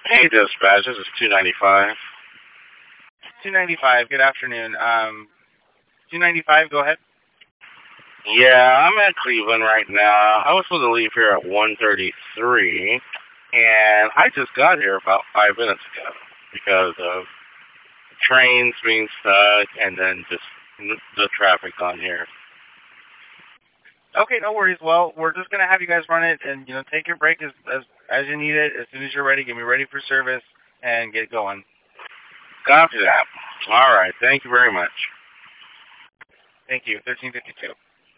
Hey, dispatch. This is 295. 295. Good afternoon. 295. Go ahead. Yeah, I'm at Cleveland right now. I was supposed to leave here at 1:33, and I just got here about 5 minutes ago because of trains being stuck and then just the traffic on here. Okay, no worries. Well, we're just gonna have you guys run it, and take your break as you need it. As soon as you're ready, get me ready for service and get going. Copy that. All right. Thank you very much. Thank you. 1352.